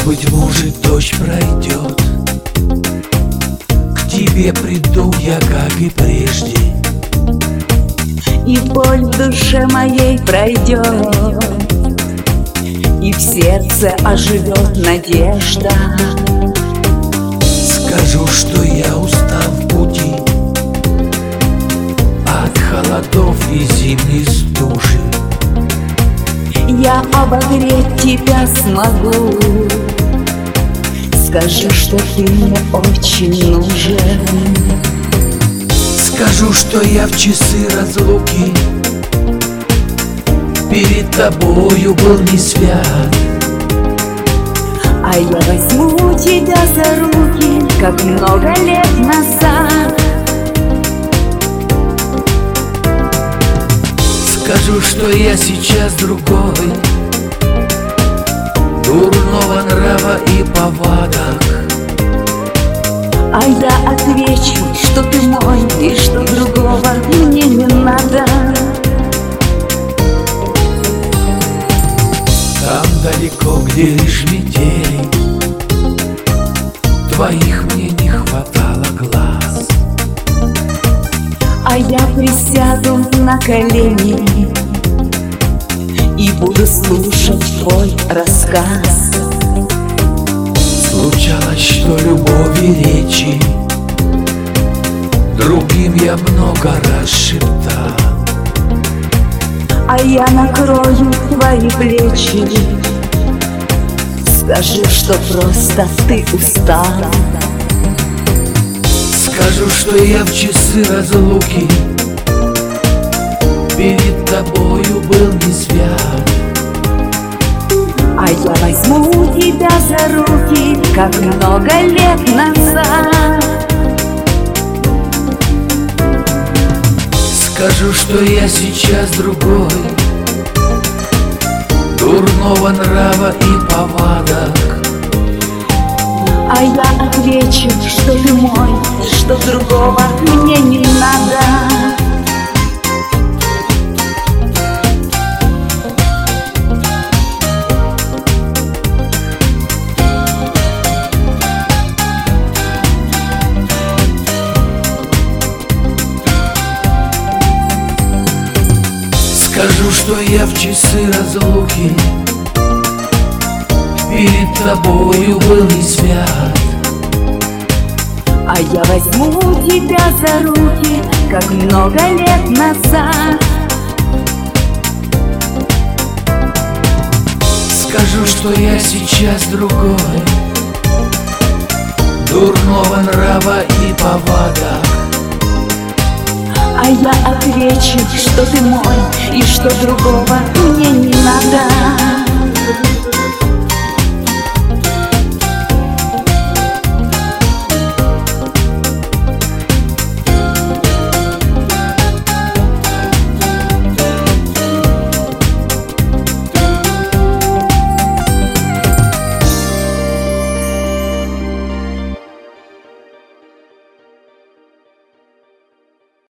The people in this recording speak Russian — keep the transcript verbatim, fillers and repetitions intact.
быть может, дождь пройдет, к тебе приду я, как и прежде, и боль в душе моей пройдет, и в сердце оживет надежда. Скажу, что я устал в пути от холодов и зимней стужи. Я обогреть тебя смогу. Скажи, что ты мне очень нужен. Скажу, что я в часы разлуки перед тобою был не свят, а я возьму тебя за руки, как много лет назад. Скажу, что я сейчас другой, дурного нрава и повадок, а я отвечу, что ты мой и что другого мне не надо. Там далеко, где лишь метели, твоих мне не хватало глаз, а я присяду на колени и буду слушать твой рассказ. Случалось, что любови речи другим я много раз шептал, а я накрою твои плечи. Скажи, что просто ты устал. Скажу, что я в часы разлуки перед тобою был не свят, а я возьму тебя за руки, как много лет назад. Скажу, что я сейчас другой, дурного нрава и повадок, а я отвечу, что ты мой, что другого мне не надо. Скажу, что я в часы разлуки перед тобою был не свят, а я возьму тебя за руки, как много лет назад. Скажу, что я сейчас другой, дурного нрава и повадок, а я отвечу, что ты мой и что другого мне не надо.